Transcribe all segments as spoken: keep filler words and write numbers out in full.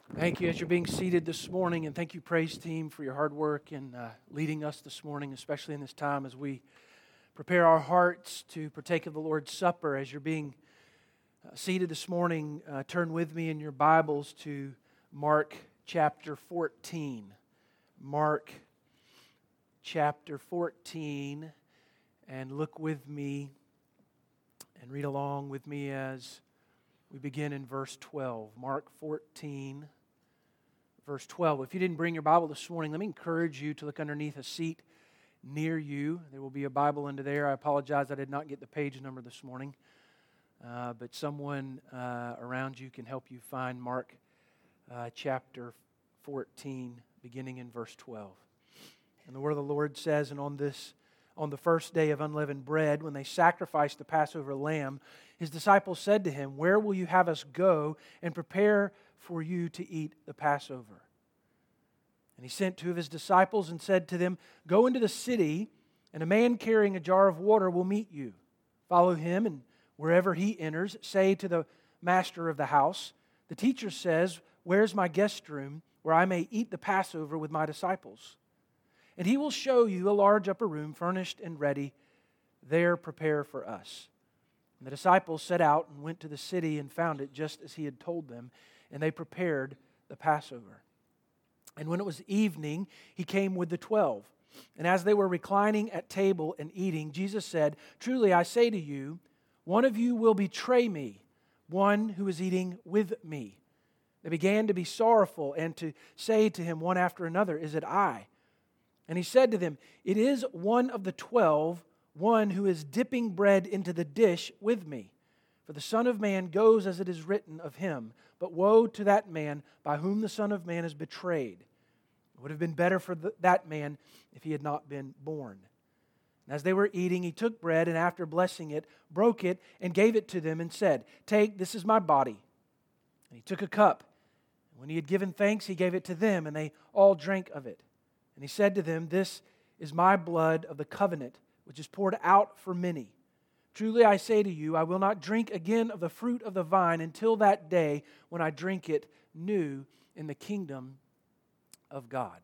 Thank you as you're being seated this morning, and thank you, praise team, for your hard work in uh, leading us this morning, especially in this time as we prepare our hearts to partake of the Lord's Supper. As you're being uh, seated this morning, uh, turn with me in your Bibles to Mark chapter fourteen. Mark chapter fourteen, and look with me and read along with me as we begin in verse twelve. Mark fourteen, verse twelve. If you didn't bring your Bible this morning, let me encourage you to look underneath a seat near you. There will be a Bible under there. I apologize, I did not get the page number this morning. Uh, but someone uh, around you can help you find Mark uh, chapter fourteen, beginning in verse twelve. And the word of the Lord says, and on this, on the first day of unleavened bread, when they sacrificed the Passover lamb, His disciples said to Him, "Where will you have us go and prepare for you to eat the Passover?" And He sent two of His disciples and said to them, "Go into the city, and a man carrying a jar of water will meet you. Follow him, and wherever he enters, say to the master of the house, 'The teacher says, where's my guest room, where I may eat the Passover with my disciples?' And he will show you a large upper room, furnished and ready. There prepare for us." And the disciples set out and went to the city and found it just as He had told them, and they prepared the Passover. And when it was evening, He came with the twelve. And as they were reclining at table and eating, Jesus said, "Truly I say to you, one of you will betray me, one who is eating with me." They began to be sorrowful and to say to Him one after another, "Is it I?" And He said to them, "It is one of the twelve, one who is dipping bread into the dish with me. For the Son of Man goes as it is written of Him, but woe to that man by whom the Son of Man is betrayed. It would have been better for the, that man if he had not been born." And as they were eating, He took bread, and after blessing it, broke it, and gave it to them, and said, "Take, this is my body." And He took a cup, and when He had given thanks, He gave it to them, and they all drank of it. And He said to them, "This is my blood of the covenant, which is poured out for many. Truly I say to you, I will not drink again of the fruit of the vine until that day when I drink it new in the kingdom of God."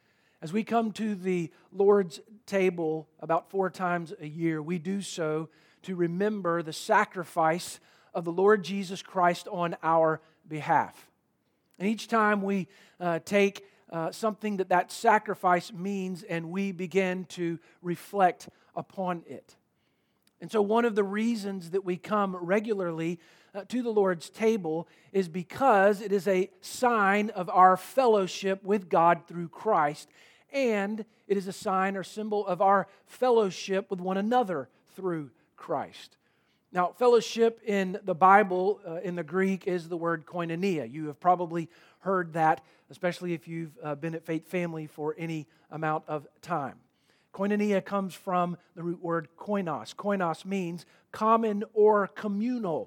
As we come to the Lord's table about four times a year, we do so to remember the sacrifice of the Lord Jesus Christ on our behalf. And each time we uh, take Uh, something that that sacrifice means, and we begin to reflect upon it. And so one of the reasons that we come regularly uh, to the Lord's table is because it is a sign of our fellowship with God through Christ, and it is a sign or symbol of our fellowship with one another through Christ. Now, fellowship in the Bible, uh, in the Greek, is the word koinonia. You have probably heard that, especially if you've uh, been at Faith Family for any amount of time. Koinonia comes from the root word koinos. Koinos means common or communal.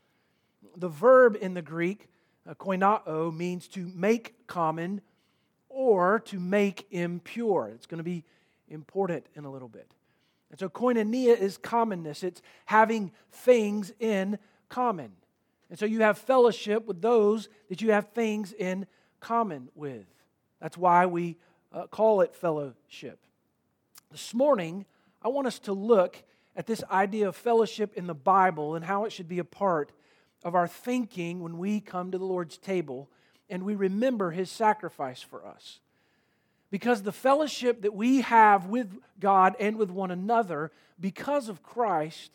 The verb in the Greek, uh, koinao, means to make common or to make impure. It's going to be important in a little bit. And so koinonia is commonness. It's having things in common. And so you have fellowship with those that you have things in common with. That's why we uh, call it fellowship. This morning, I want us to look at this idea of fellowship in the Bible and how it should be a part of our thinking when we come to the Lord's table and we remember His sacrifice for us. Because the fellowship that we have with God and with one another because of Christ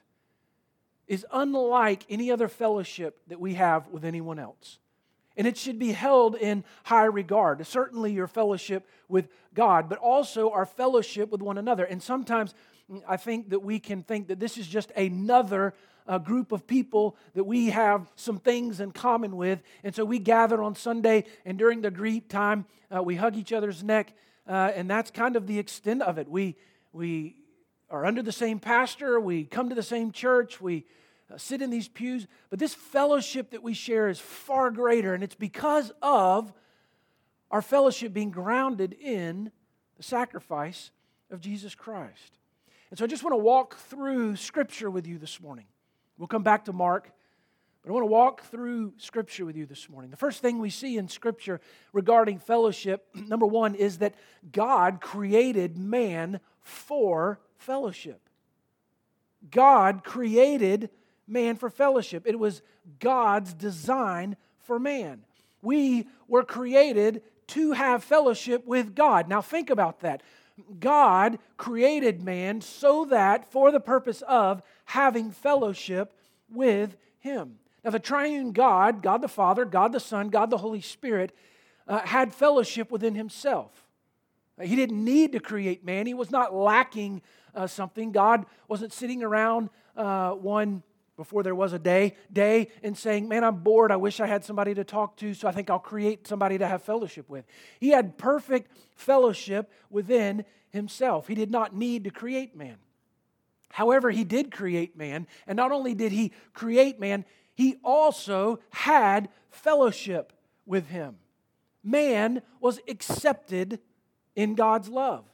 is unlike any other fellowship that we have with anyone else. And it should be held in high regard. Certainly your fellowship with God, but also our fellowship with one another. And sometimes I think that we can think that this is just another uh, group of people that we have some things in common with. And so we gather on Sunday, and during the greet time, uh, we hug each other's neck. Uh, and that's kind of the extent of it. We, we are under the same pastor. We come to the same church. We uh, sit in these pews. But this fellowship that we share is far greater. And it's because of our fellowship being grounded in the sacrifice of Jesus Christ. And so I just want to walk through Scripture with you this morning. We'll come back to Mark, But I want to walk through Scripture with you this morning. The first thing we see in Scripture regarding fellowship, number one, is that God created man for fellowship. God created man for fellowship. It was God's design for man. We were created to have fellowship with God. Now think about that. God created man so that, for the purpose of having fellowship with Him. Now the triune God, God the Father, God the Son, God the Holy Spirit, uh, had fellowship within Himself. He didn't need to create man. He was not lacking uh, something. God wasn't sitting around uh, one, before there was a day, day and saying, man, I'm bored. I wish I had somebody to talk to, so I think I'll create somebody to have fellowship with. He had perfect fellowship within Himself. He did not need to create man. However, He did create man, and not only did He create man, He also had fellowship with Him. Man was accepted in God's love.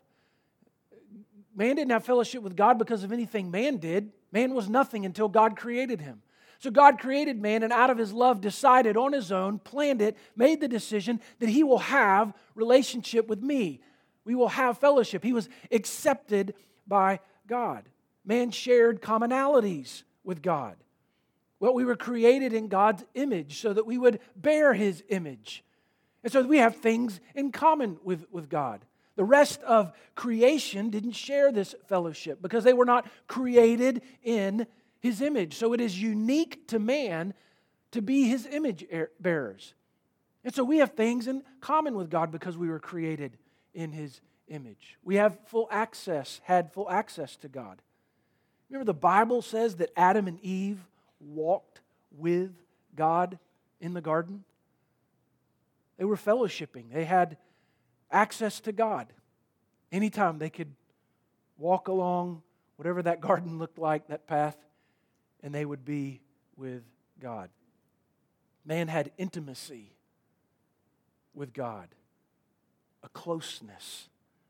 Man didn't have fellowship with God because of anything man did. Man was nothing until God created him. So God created man and out of His love decided on His own, planned it, made the decision that He will have relationship with me. We will have fellowship. He was accepted by God. Man shared commonalities with God. Well, we were created in God's image so that we would bear His image. And so we have things in common with, with God. The rest of creation didn't share this fellowship because they were not created in His image. So it is unique to man to be His image bearers. And so we have things in common with God because we were created in His image. We have full access, had full access to God. Remember the Bible says that Adam and Eve walked with God in the garden? They were fellowshipping. They had access to God. Anytime they could walk along whatever that garden looked like, that path, and they would be with God. Man had intimacy with God, a closeness.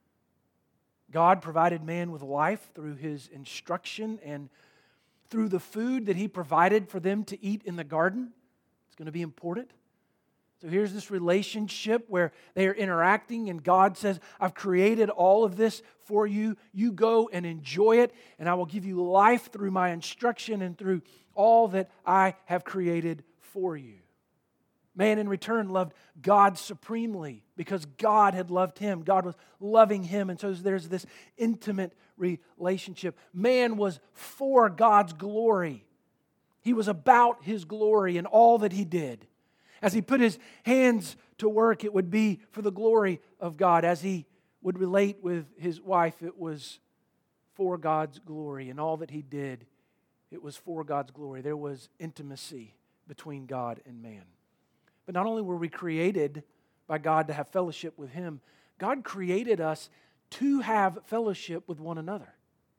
God provided man with life through His instruction and through the food that He provided for them to eat in the garden. It's going to be important. So here's this relationship where they are interacting and God says, I've created all of this for you. You go and enjoy it, and I will give you life through my instruction and through all that I have created for you. Man in return loved God supremely because God had loved him. God was loving him, and so there's this intimate relationship. Man was for God's glory. He was about His glory in all that he did. As he put his hands to work, it would be for the glory of God. As he would relate with his wife, it was for God's glory. And all that he did, it was for God's glory. There was intimacy between God and man. But not only were we created by God to have fellowship with Him, God created us to have fellowship with one another.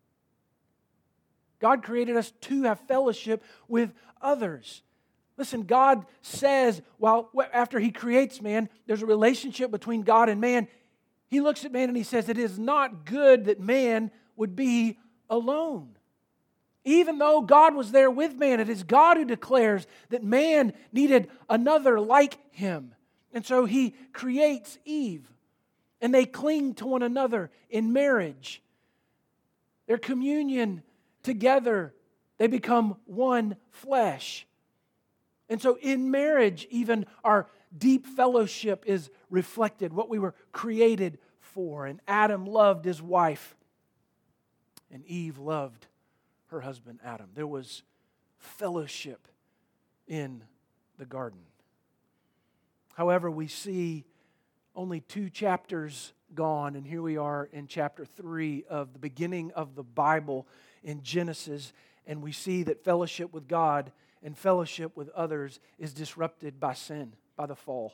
God created us to have fellowship with others. Listen, God says, while after He creates man, there's a relationship between God and man. He looks at man and He says, it is not good that man would be alone. Even though God was there with man, it is God who declares that man needed another like him. And so He creates Eve, and they cling to one another in marriage. Their communion together, they become one flesh. And so in marriage, even our deep fellowship is reflected, what we were created for. And Adam loved his wife, and Eve loved her husband Adam. There was fellowship in the garden. However, we see only two chapters gone, and here we are in chapter three of the beginning of the Bible in Genesis, and we see that fellowship with God and fellowship with others is disrupted by sin, by the fall.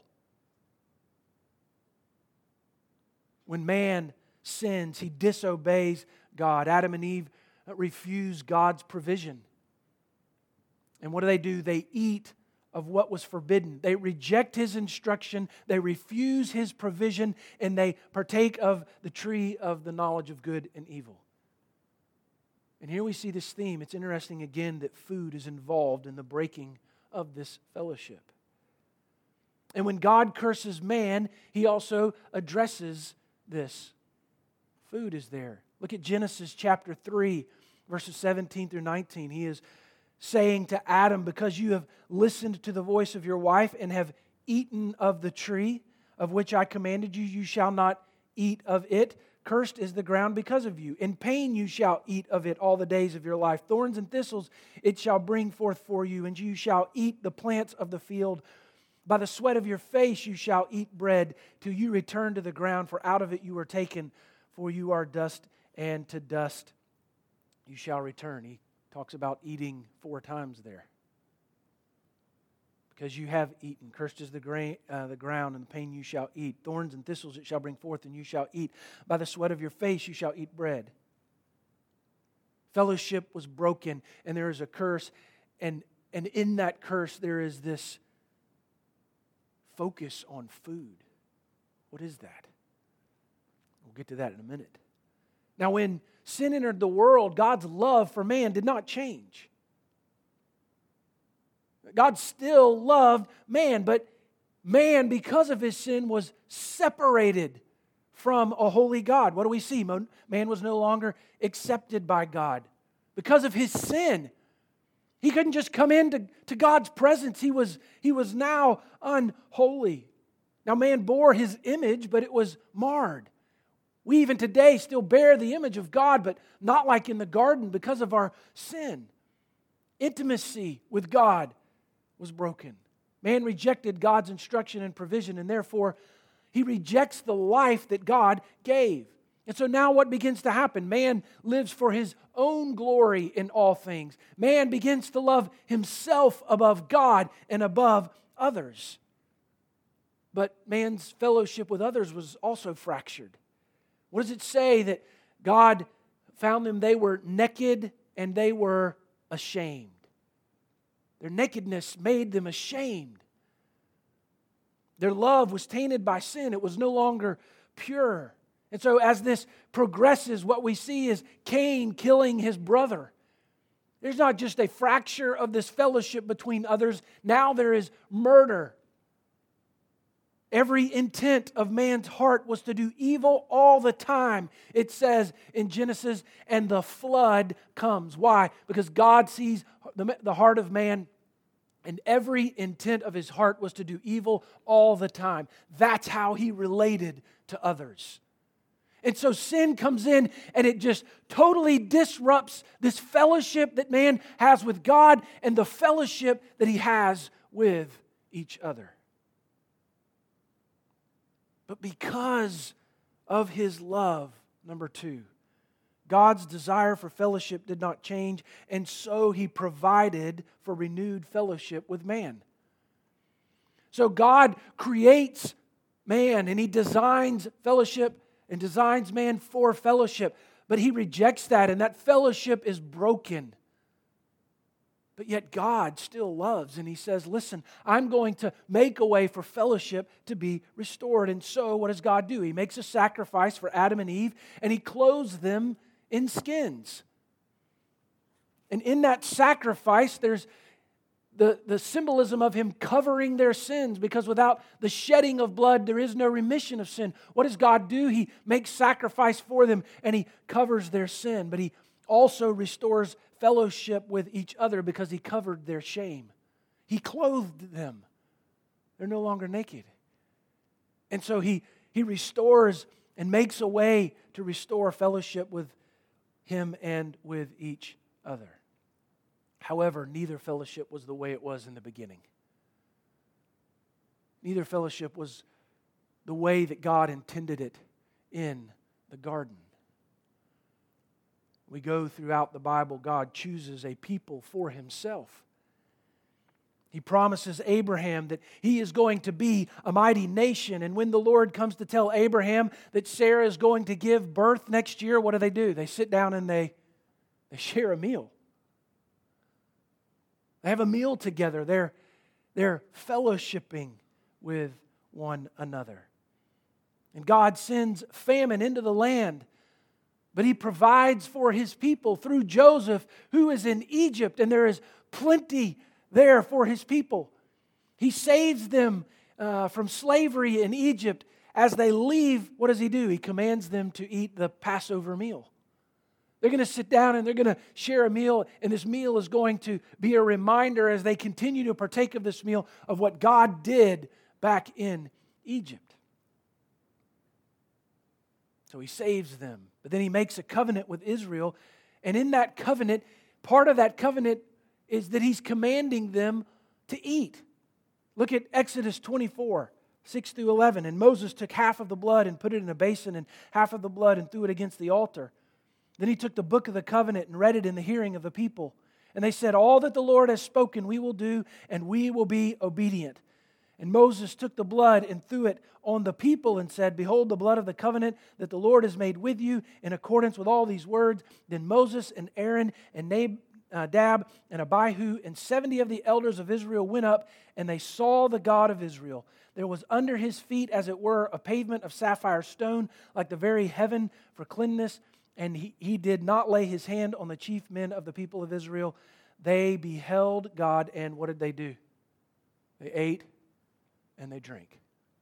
When man sins, he disobeys God. Adam and Eve refuse God's provision. And what do they do? They eat of what was forbidden. They reject His instruction, they refuse His provision, and they partake of the tree of the knowledge of good and evil. And here we see this theme. It's interesting again that food is involved in the breaking of this fellowship. And when God curses man, He also addresses this. Food is there. Look at Genesis chapter three, verses seventeen through nineteen. He is saying to Adam, because you have listened to the voice of your wife and have eaten of the tree of which I commanded you, you shall not eat of it. Cursed is the ground because of you. In pain you shall eat of it all the days of your life. Thorns and thistles it shall bring forth for you, and you shall eat the plants of the field. By the sweat of your face you shall eat bread till you return to the ground, for out of it you were taken, for you are dust, and to dust you shall return. He talks about eating four times there. Because you have eaten. Cursed is the, gra- uh, the ground, and the pain you shall eat. Thorns and thistles it shall bring forth, and you shall eat. By the sweat of your face you shall eat bread. Fellowship was broken, and there is a curse. And, and in that curse there is this focus on food. What is that? We'll get to that in a minute. Now, when sin entered the world, God's love for man did not change. God still loved man, but man, because of his sin, was separated from a holy God. What do we see? Man was no longer accepted by God. Because of his sin, he couldn't just come into to God's presence. He was, he was now unholy. Now, man bore his image, but it was marred. We even today still bear the image of God, but not like in the garden because of our sin. Intimacy with God was broken. Man rejected God's instruction and provision, and therefore he rejects the life that God gave. And so now what begins to happen? Man lives for his own glory in all things. Man begins to love himself above God and above others. But man's fellowship with others was also fractured. What does it say? That God found them, they were naked and they were ashamed. Their nakedness made them ashamed. Their love was tainted by sin. It was no longer pure. And so as this progresses, what we see is Cain killing his brother. There's not just a fracture of this fellowship between others. Now there is murder. Every intent of man's heart was to do evil all the time. It says in Genesis, and the flood comes. Why? Because God sees the, the heart of man, and every intent of his heart was to do evil all the time. That's how he related to others. And so sin comes in and it just totally disrupts this fellowship that man has with God and the fellowship that he has with each other. But because of his love, number two, God's desire for fellowship did not change, and so he provided for renewed fellowship with man. So God creates man and he designs fellowship and designs man for fellowship, but he rejects that, and that fellowship is broken. But yet God still loves, and he says, listen, I'm going to make a way for fellowship to be restored. And so what does God do? He makes a sacrifice for Adam and Eve, and he clothes them in skins. And in that sacrifice, there's the, the symbolism of him covering their sins, because without the shedding of blood, there is no remission of sin. What does God do? He makes sacrifice for them, and he covers their sin, but he also restores fellowship with each other because he covered their shame. He clothed them. They're no longer naked. And so he, he restores and makes a way to restore fellowship with him and with each other. However, neither fellowship was the way it was in the beginning. Neither fellowship was the way that God intended it in the garden. We go throughout the Bible, God chooses a people for himself. He promises Abraham that he is going to be a mighty nation. And when the Lord comes to tell Abraham that Sarah is going to give birth next year, what do they do? They sit down and they, they share a meal. They have a meal together. They're, they're fellowshipping with one another. And God sends famine into the land, but he provides for his people through Joseph, who is in Egypt, and there is plenty there for His people. He saves them uh, from slavery in Egypt. As they leave, what does He do? He commands them to eat the Passover meal. They're going to sit down and they're going to share a meal, and this meal is going to be a reminder as they continue to partake of this meal of what God did back in Egypt. So He saves them, but then He makes a covenant with Israel, and in that covenant, part of that covenant is that He's commanding them to eat. Look at Exodus twenty-four, six through eleven. And Moses took half of the blood and put it in a basin, and half of the blood and threw it against the altar. Then he took the book of the covenant and read it in the hearing of the people. And they said, all that the Lord has spoken we will do, and we will be obedient. And Moses took the blood and threw it on the people and said, behold, the blood of the covenant that the Lord has made with you in accordance with all these words. Then Moses and Aaron and Nadab and Abihu and seventy of the elders of Israel went up, and they saw the God of Israel. There was under His feet, as it were, a pavement of sapphire stone, like the very heaven for cleanness. And he, he did not lay His hand on the chief men of the people of Israel. They beheld God, and what did they do? They ate and they drank.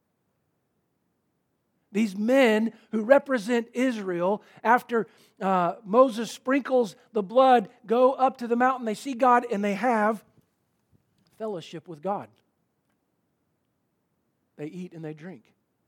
These men who represent Israel, after uh, Moses sprinkles the blood, go up to the mountain, they see God, and they have fellowship with God. They eat and they drink.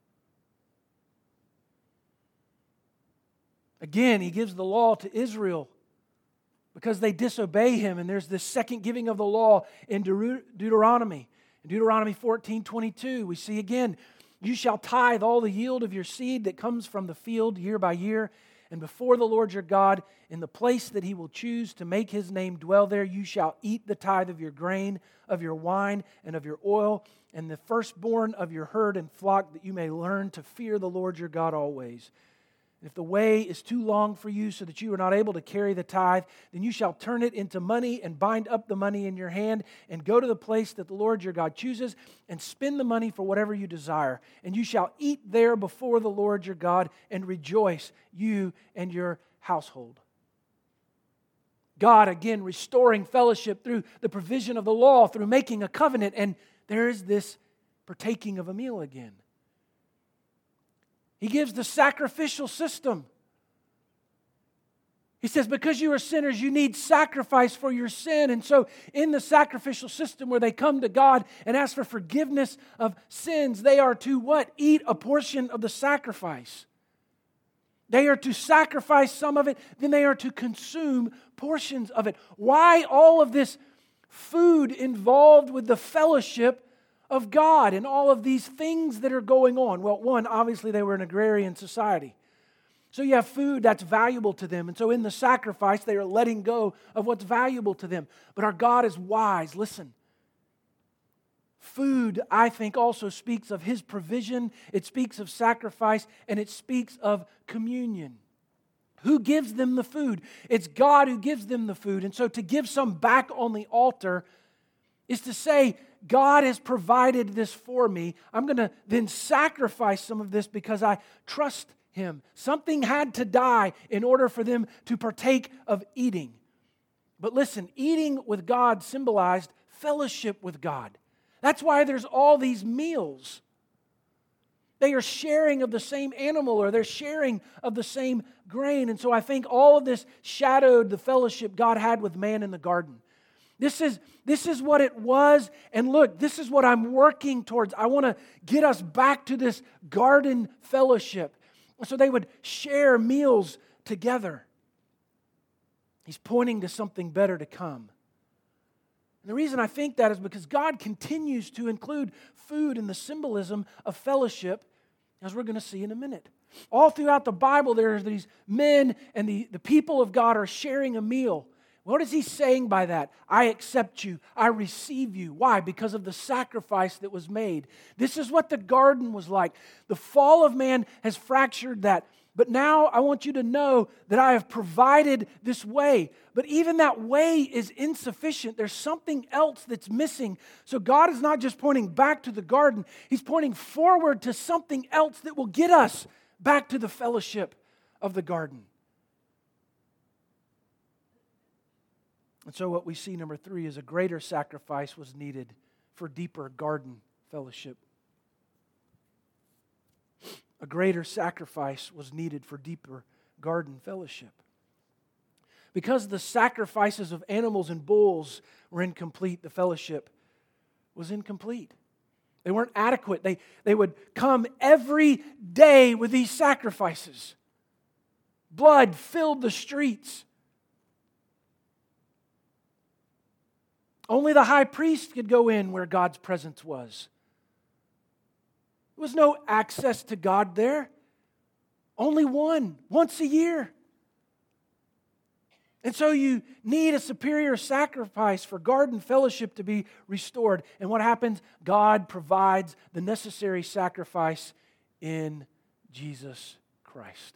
Again, He gives the law to Israel because they disobey Him. And there's this second giving of the law in Deut- Deuteronomy. In Deuteronomy fourteen twenty-two, we see again, you shall tithe all the yield of your seed that comes from the field year by year. And before the Lord your God, in the place that He will choose to make His name dwell there, you shall eat the tithe of your grain, of your wine, and of your oil, and the firstborn of your herd and flock, that you may learn to fear the Lord your God always. If the way is too long for you so that you are not able to carry the tithe, then you shall turn it into money and bind up the money in your hand and go to the place that the Lord your God chooses and spend the money for whatever you desire. And you shall eat there before the Lord your God and rejoice, you and your household. God, again, restoring fellowship through the provision of the law, through making a covenant, and there is this partaking of a meal again. He gives the sacrificial system. He says, because you are sinners, you need sacrifice for your sin. And so in the sacrificial system where they come to God and ask for forgiveness of sins, they are to what? Eat a portion of the sacrifice. They are to sacrifice some of it, then they are to consume portions of it. Why all of this food involved with the fellowship of God and all of these things that are going on? Well, one, obviously they were an agrarian society. So you have food that's valuable to them. And so in the sacrifice, they are letting go of what's valuable to them. But our God is wise. Listen. Food, I think, also speaks of His provision. It speaks of sacrifice, and it speaks of communion. Who gives them the food? It's God who gives them the food. And so to give some back on the altar is to say, God has provided this for me. I'm going to then sacrifice some of this because I trust Him. Something had to die in order for them to partake of eating. But listen, eating with God symbolized fellowship with God. That's why there's all these meals. They are sharing of the same animal, or they're sharing of the same grain. And so I think all of this shadowed the fellowship God had with man in the garden. This is, this is what it was. And look, this is what I'm working towards. I want to get us back to this garden fellowship. So they would share meals together. He's pointing to something better to come. And the reason I think that is because God continues to include food in the symbolism of fellowship, as we're going to see in a minute. All throughout the Bible, there are these men and the, the people of God are sharing a meal. What is He saying by that? I accept you. I receive you. Why? Because of the sacrifice that was made. This is what the garden was like. The fall of man has fractured that. But now I want you to know that I have provided this way. But even that way is insufficient. There's something else that's missing. So God is not just pointing back to the garden. He's pointing forward to something else that will get us back to the fellowship of the garden. And so what we see, number three, is a greater sacrifice was needed for deeper garden fellowship. A greater sacrifice was needed for deeper garden fellowship. Because the sacrifices of animals and bulls were incomplete, the fellowship was incomplete. They weren't adequate. They, they would come every day with these sacrifices. Blood filled the streets. Only the high priest could go in where God's presence was. There was no access to God there. Only one, once a year. And so you need a superior sacrifice for garden fellowship to be restored. And what happens? God provides the necessary sacrifice in Jesus Christ.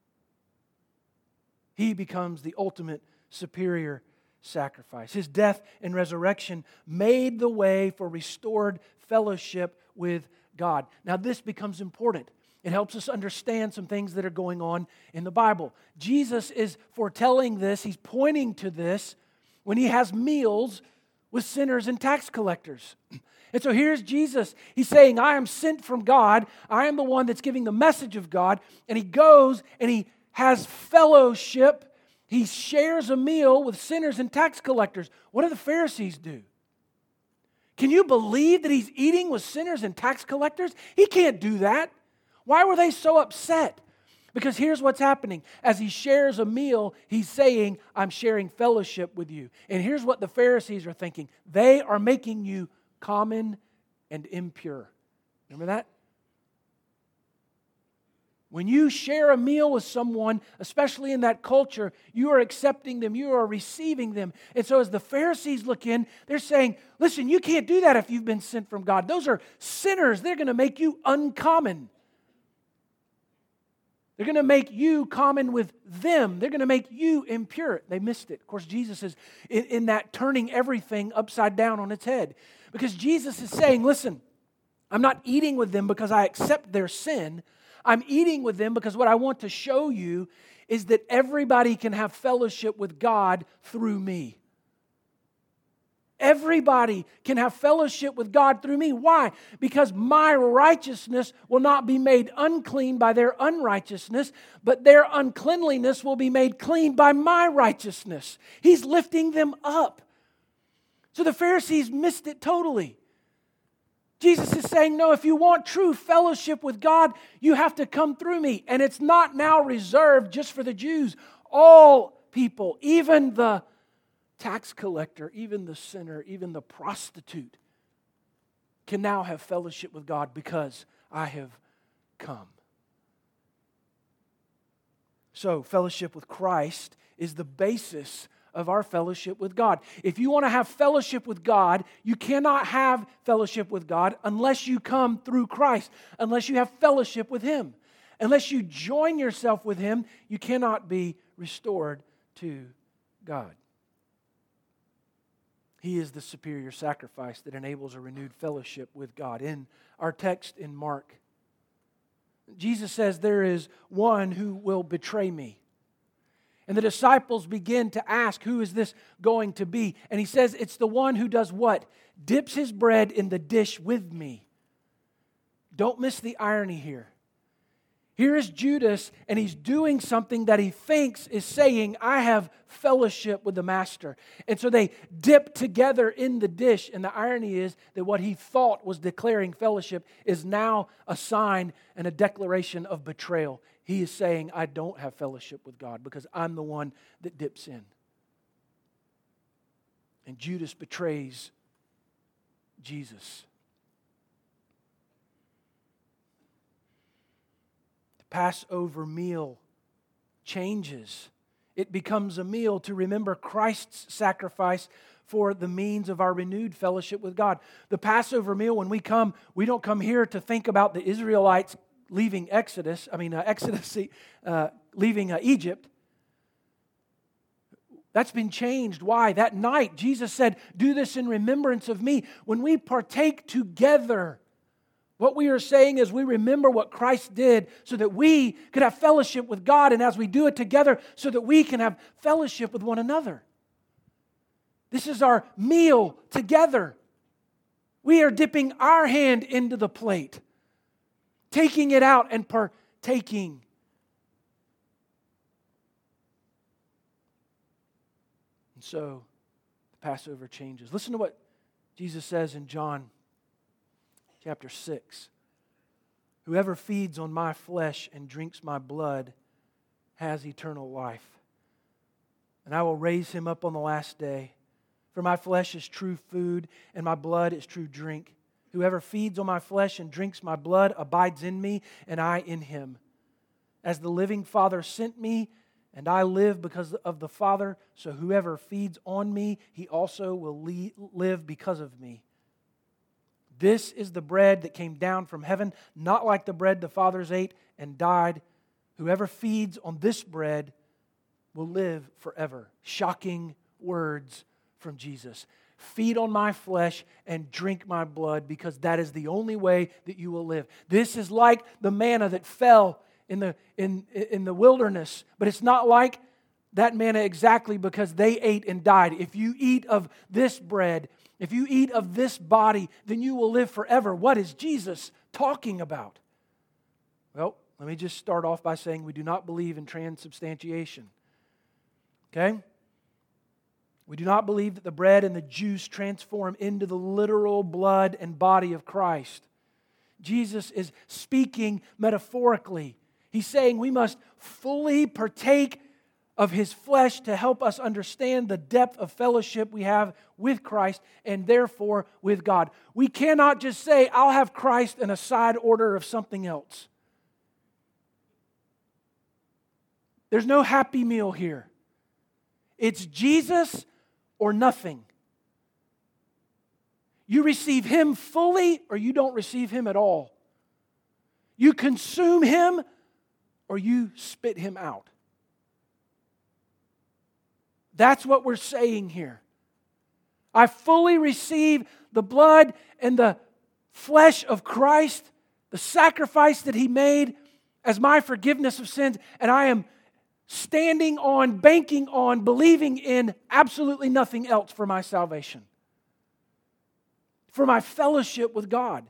He becomes the ultimate superior sacrifice. His death and resurrection made the way for restored fellowship with God. Now this becomes important. It helps us understand some things that are going on in the Bible. Jesus is foretelling this. He's pointing to this when He has meals with sinners and tax collectors. And so here's Jesus. He's saying, I am sent from God. I am the one that's giving the message of God. And He goes and He has fellowship. He shares a meal with sinners and tax collectors. What do the Pharisees do? Can you believe that He's eating with sinners and tax collectors? He can't do that. Why were they so upset? Because here's what's happening. As He shares a meal, He's saying, I'm sharing fellowship with you. And here's what the Pharisees are thinking. They are making you common and impure. Remember that? When you share a meal with someone, especially in that culture, you are accepting them, you are receiving them. And so as the Pharisees look in, they're saying, listen, you can't do that if you've been sent from God. Those are sinners. They're going to make you uncommon. They're going to make you common with them. They're going to make you impure. They missed it. Of course, Jesus is in, in that turning everything upside down on its head. Because Jesus is saying, listen, I'm not eating with them because I accept their sin. I'm eating with them because what I want to show you is that everybody can have fellowship with God through me. Everybody can have fellowship with God through me. Why? Because my righteousness will not be made unclean by their unrighteousness, but their uncleanliness will be made clean by my righteousness. He's lifting them up. So the Pharisees missed it totally. Jesus is saying, no, if you want true fellowship with God, you have to come through me. And it's not now reserved just for the Jews. All people, even the tax collector, even the sinner, even the prostitute can now have fellowship with God because I have come. So, fellowship with Christ is the basis of our fellowship with God. If you want to have fellowship with God, you cannot have fellowship with God unless you come through Christ, unless you have fellowship with Him. Unless you join yourself with Him, you cannot be restored to God. He is the superior sacrifice that enables a renewed fellowship with God. In our text in Mark, Jesus says, there is one who will betray me. And the disciples begin to ask, who is this going to be? And He says, it's the one who does what? Dips his bread in the dish with me. Don't miss the irony here. Here is Judas, and he's doing something that he thinks is saying, I have fellowship with the Master. And so they dip together in the dish. And the irony is that what he thought was declaring fellowship is now a sign and a declaration of betrayal. He is saying, I don't have fellowship with God because I'm the one that dips in. And Judas betrays Jesus. Passover meal changes. It becomes a meal to remember Christ's sacrifice for the means of our renewed fellowship with God. The Passover meal, when we come, we don't come here to think about the Israelites leaving Exodus, I mean uh, Exodus, uh, leaving uh, Egypt. That's been changed. Why? That night, Jesus said, do this in remembrance of me. When we partake together, what we are saying is we remember what Christ did so that we could have fellowship with God, and as we do it together, so that we can have fellowship with one another. This is our meal together. We are dipping our hand into the plate, taking it out and partaking. And so the Passover changes. Listen to what Jesus says in John chapter six. Whoever feeds on my flesh and drinks my blood has eternal life. And I will raise him up on the last day. For my flesh is true food, and my blood is true drink. Whoever feeds on my flesh and drinks my blood abides in me, and I in him. As the living Father sent me, and I live because of the Father, so whoever feeds on me, he also will live because of me. This is the bread that came down from heaven, not like the bread the fathers ate and died. Whoever feeds on this bread will live forever. Shocking words from Jesus. Feed on my flesh and drink my blood, because that is the only way that you will live. This is like the manna that fell in the, in, in the wilderness, but it's not like that manna exactly, because they ate and died. If you eat of this bread, if you eat of this body, then you will live forever. What is Jesus talking about? Well, let me just start off by saying we do not believe in transubstantiation. Okay? We do not believe that the bread and the juice transform into the literal blood and body of Christ. Jesus is speaking metaphorically. He's saying we must fully partake of His flesh to help us understand the depth of fellowship we have with Christ and therefore with God. We cannot just say, I'll have Christ in a side order of something else. There's no happy meal here. It's Jesus or nothing. You receive Him fully or you don't receive Him at all. You consume Him or you spit Him out. That's what we're saying here. I fully receive the blood and the flesh of Christ, the sacrifice that He made as my forgiveness of sins, and I am standing on, banking on, believing in absolutely nothing else for my salvation, for my fellowship with God.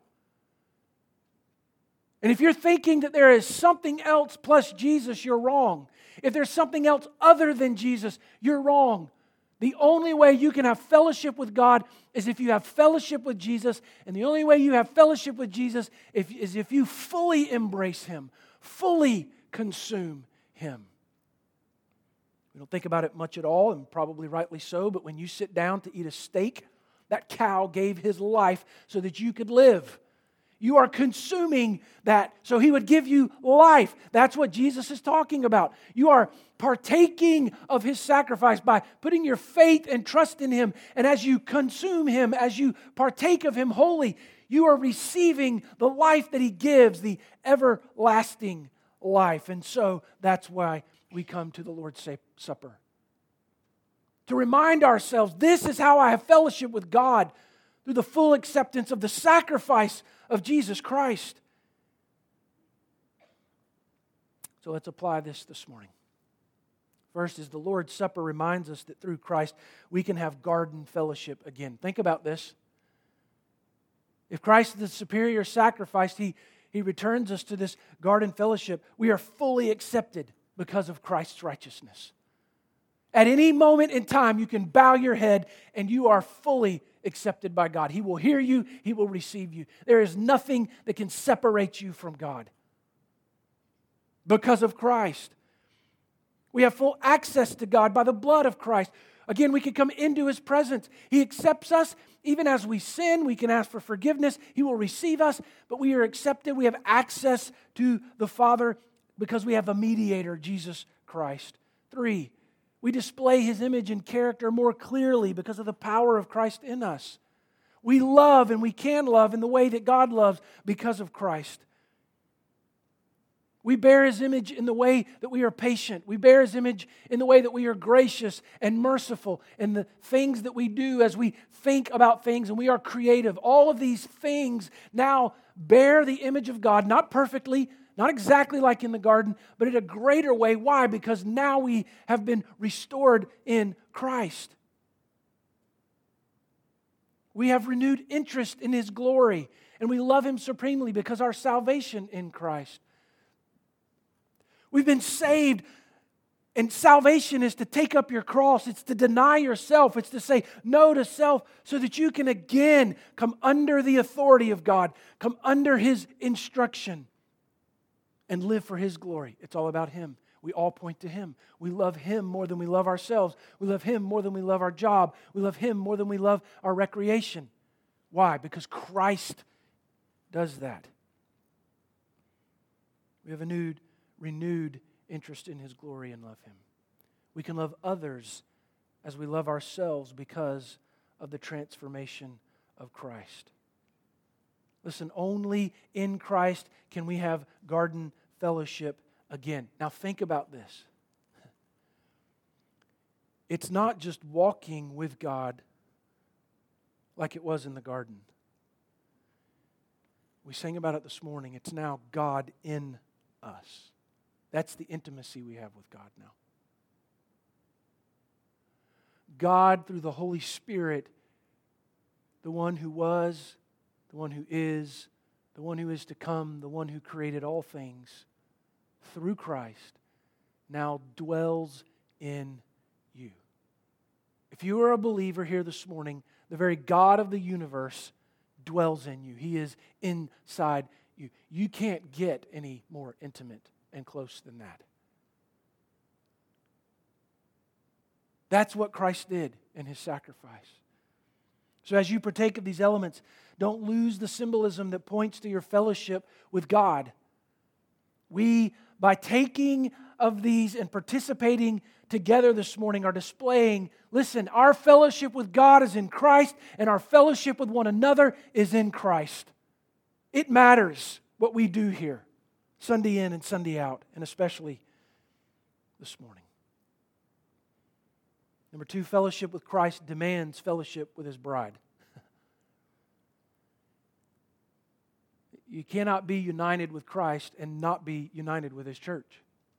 And if you're thinking that there is something else plus Jesus, you're wrong. If there's something else other than Jesus, you're wrong. The only way you can have fellowship with God is if you have fellowship with Jesus, and the only way you have fellowship with Jesus is if you fully embrace Him, fully consume Him. We don't think about it much at all, and probably rightly so, but when you sit down to eat a steak, that cow gave his life so that you could live. You are consuming that so He would give you life. That's what Jesus is talking about. You are partaking of His sacrifice by putting your faith and trust in Him. And as you consume Him, as you partake of Him wholly, you are receiving the life that He gives, the everlasting life. And so that's why we come to the Lord's Supper. To remind ourselves, this is how I have fellowship with God, through the full acceptance of the sacrifice of Jesus Christ. So let's apply this this morning. First is the Lord's Supper reminds us that through Christ we can have garden fellowship again. Think about this. If Christ is the superior sacrifice, He, he returns us to this garden fellowship. We are fully accepted because of Christ's righteousness. At any moment in time, you can bow your head and you are fully accepted by God. He will hear you. He will receive you. There is nothing that can separate you from God because of Christ. We have full access to God by the blood of Christ. Again, we can come into His presence. He accepts us. Even as we sin, we can ask for forgiveness. He will receive us, but we are accepted. We have access to the Father because we have a mediator, Jesus Christ. Three, we display His image and character more clearly because of the power of Christ in us. We love and we can love in the way that God loves because of Christ. We bear His image in the way that we are patient. We bear His image in the way that we are gracious and merciful, and the things that we do as we think about things, and we are creative. All of these things now bear the image of God, not perfectly, not exactly like in the garden, but in a greater way. Why? Because now we have been restored in Christ. We have renewed interest in His glory, and we love Him supremely because our salvation in Christ. We've been saved, and salvation is to take up your cross. It's to deny yourself. It's to say no to self so that you can again come under the authority of God, come under His instruction, and live for His glory. It's all about Him. We all point to Him. We love Him more than we love ourselves. We love Him more than we love our job. We love Him more than we love our recreation. Why? Because Christ does that. We have a renewed, renewed interest in His glory and love Him. We can love others as we love ourselves because of the transformation of Christ. Listen, only in Christ can we have garden fellowship again. Now think about this. It's not just walking with God like it was in the garden. We sang about it this morning. It's now God in us. That's the intimacy we have with God now. God, through the Holy Spirit, the one who was, the one who is, the one who is to come, the one who created all things, through Christ, now dwells in you. If you are a believer here this morning, the very God of the universe dwells in you. He is inside you. You can't get any more intimate and close than that. That's what Christ did in His sacrifice. So as you partake of these elements, don't lose the symbolism that points to your fellowship with God. We, by taking of these and participating together this morning, are displaying, listen, our fellowship with God is in Christ, and our fellowship with one another is in Christ. It matters what we do here, Sunday in and Sunday out, and especially this morning. Number two, fellowship with Christ demands fellowship with His bride. You cannot be united with Christ and not be united with His church.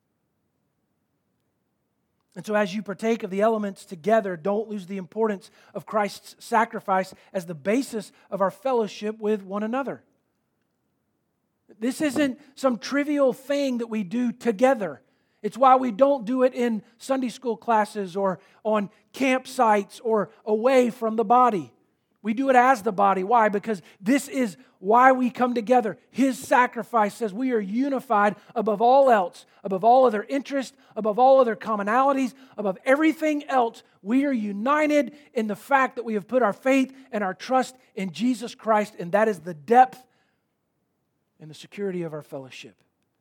And so as you partake of the elements together, don't lose the importance of Christ's sacrifice as the basis of our fellowship with one another. This isn't some trivial thing that we do together. It's why we don't do it in Sunday school classes or on campsites or away from the body. We do it as the body. Why? Because this is why we come together. His sacrifice says we are unified above all else, above all other interests, above all other commonalities, above everything else. We are united in the fact that we have put our faith and our trust in Jesus Christ, and that is the depth and the security of our fellowship.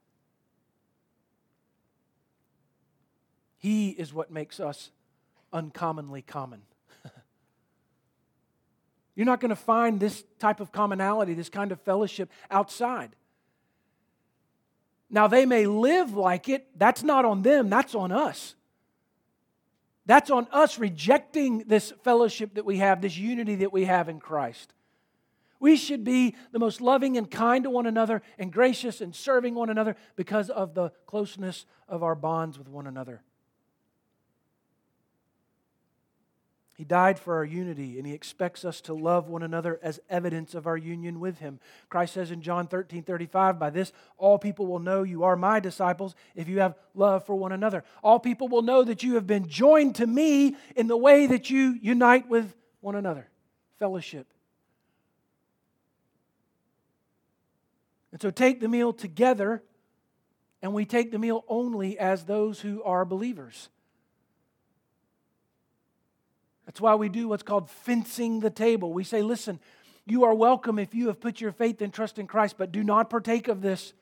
He is what makes us uncommonly common. You're not going to find this type of commonality, this kind of fellowship outside. Now, they may live like it. That's not on them. That's on us. That's on us rejecting this fellowship that we have, this unity that we have in Christ. We should be the most loving and kind to one another and gracious and serving one another because of the closeness of our bonds with one another. He died for our unity, and He expects us to love one another as evidence of our union with Him. Christ says in John thirteen thirty-five, "By this all people will know you are my disciples if you have love for one another." All people will know that you have been joined to me in the way that you unite with one another. Fellowship. And so take the meal together, and we take the meal only as those who are believers. That's why we do what's called fencing the table. We say, listen, you are welcome if you have put your faith and trust in Christ, but do not partake of this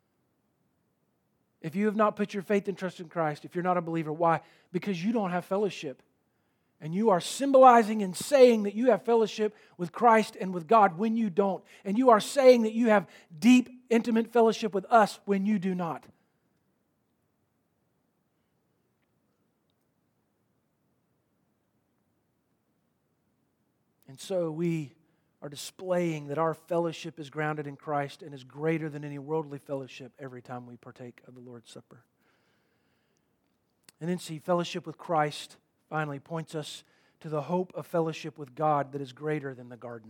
if you have not put your faith and trust in Christ, if you're not a believer. Why? Because you don't have fellowship. And you are symbolizing and saying that you have fellowship with Christ and with God when you don't. And you are saying that you have deep, intimate fellowship with us when you do not. And so we are displaying that our fellowship is grounded in Christ and is greater than any worldly fellowship every time we partake of the Lord's Supper. And then see, fellowship with Christ finally points us to the hope of fellowship with God that is greater than the garden.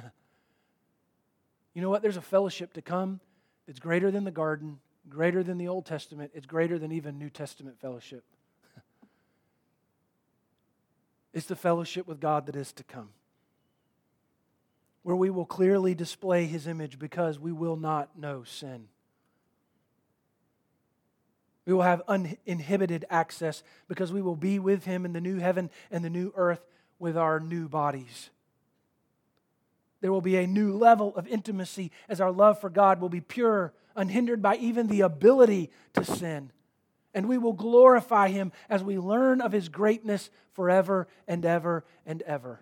You know what? There's a fellowship to come that's greater than the garden, greater than the Old Testament. It's greater than even New Testament fellowship. It's the fellowship with God that is to come, where we will clearly display His image because we will not know sin. We will have uninhibited access because we will be with Him in the new heaven and the new earth with our new bodies. There will be a new level of intimacy as our love for God will be pure, unhindered by even the ability to sin. And we will glorify Him as we learn of His greatness forever and ever and ever.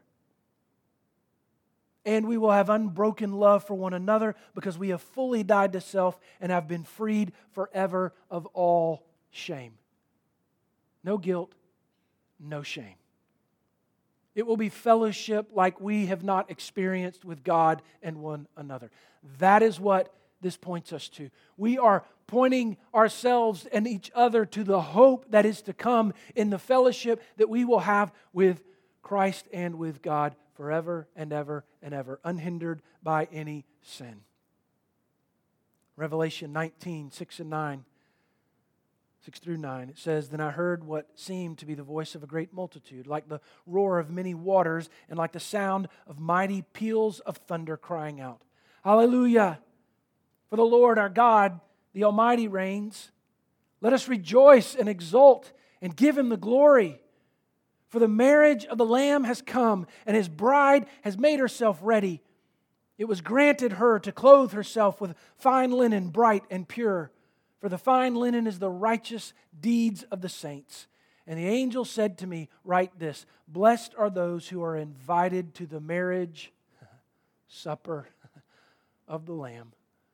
And we will have unbroken love for one another because we have fully died to self and have been freed forever of all shame. No guilt, no shame. It will be fellowship like we have not experienced with God and one another. That is what this points us to. We are pointing ourselves and each other to the hope that is to come in the fellowship that we will have with Christ and with God forever and ever and ever, unhindered by any sin. Revelation nineteen, six and nine. six through nine, it says, Then I heard what seemed to be the voice of a great multitude, like the roar of many waters, and like the sound of mighty peals of thunder crying out, Hallelujah! For the Lord our God, the Almighty reigns. Let us rejoice and exult and give Him the glory. For the marriage of the Lamb has come, and His bride has made herself ready. It was granted her to clothe herself with fine linen, bright and pure. For the fine linen is the righteous deeds of the saints. And the angel said to me, Write this, Blessed are those who are invited to the marriage supper of the Lamb.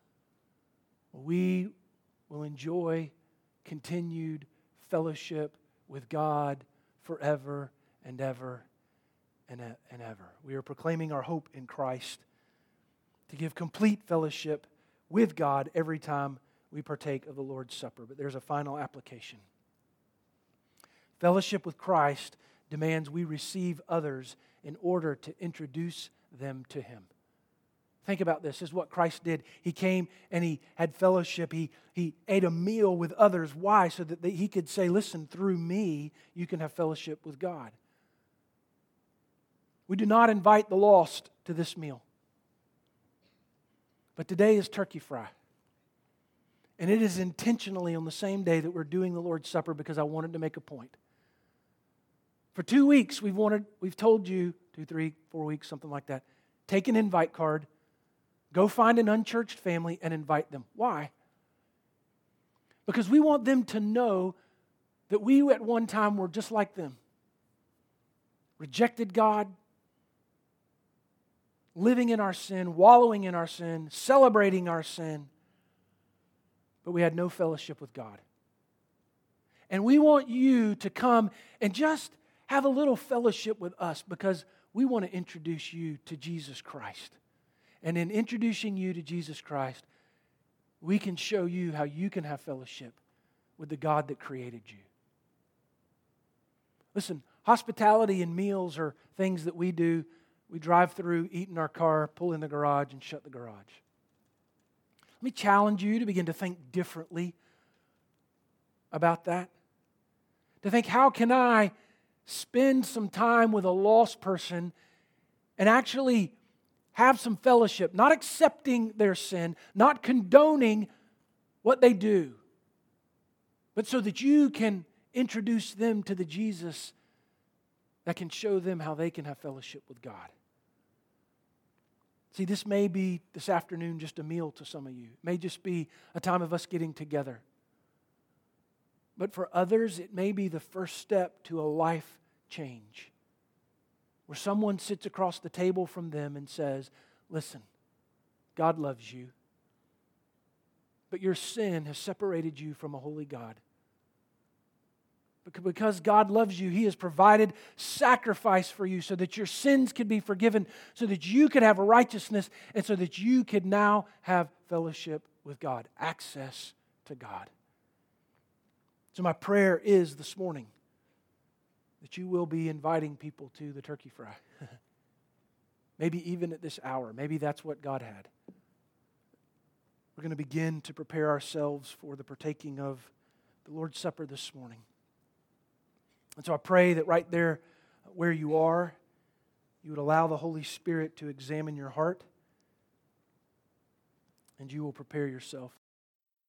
We will enjoy continued fellowship with God forever and ever and ever. We are proclaiming our hope in Christ to give complete fellowship with God every time we partake of the Lord's Supper. But there's a final application. Fellowship with Christ demands we receive others in order to introduce them to Him. Think about this. This is what Christ did. He came and He had fellowship. He, he ate a meal with others. Why? So that He could say, listen, through me, you can have fellowship with God. We do not invite the lost to this meal. But today is turkey fry. And it is intentionally on the same day that we're doing the Lord's Supper because I wanted to make a point. For two weeks, we've wanted, we've told you, two, three, four weeks, something like that, take an invite card, go find an unchurched family and invite them. Why? Because we want them to know that we at one time were just like them. Rejected God, living in our sin, wallowing in our sin, celebrating our sin. But we had no fellowship with God. And we want you to come and just have a little fellowship with us because we want to introduce you to Jesus Christ. And in introducing you to Jesus Christ, we can show you how you can have fellowship with the God that created you. Listen, hospitality and meals are things that we do. We drive through, eat in our car, pull in the garage, and shut the garage. Let me challenge you to begin to think differently about that. To think, how can I spend some time with a lost person and actually have some fellowship, not accepting their sin, not condoning what they do, but so that you can introduce them to the Jesus that can show them how they can have fellowship with God. See, this may be this afternoon just a meal to some of you. It may just be a time of us getting together. But for others, it may be the first step to a life change, where someone sits across the table from them and says, listen, God loves you, but your sin has separated you from a holy God. Because God loves you, He has provided sacrifice for you so that your sins could be forgiven, so that you could have righteousness, and so that you could now have fellowship with God, access to God. So my prayer is this morning that you will be inviting people to the turkey fry. Maybe even at this hour. Maybe that's what God had. We're going to begin to prepare ourselves for the partaking of the Lord's Supper this morning. And so I pray that right there where you are, you would allow the Holy Spirit to examine your heart, and you will prepare yourself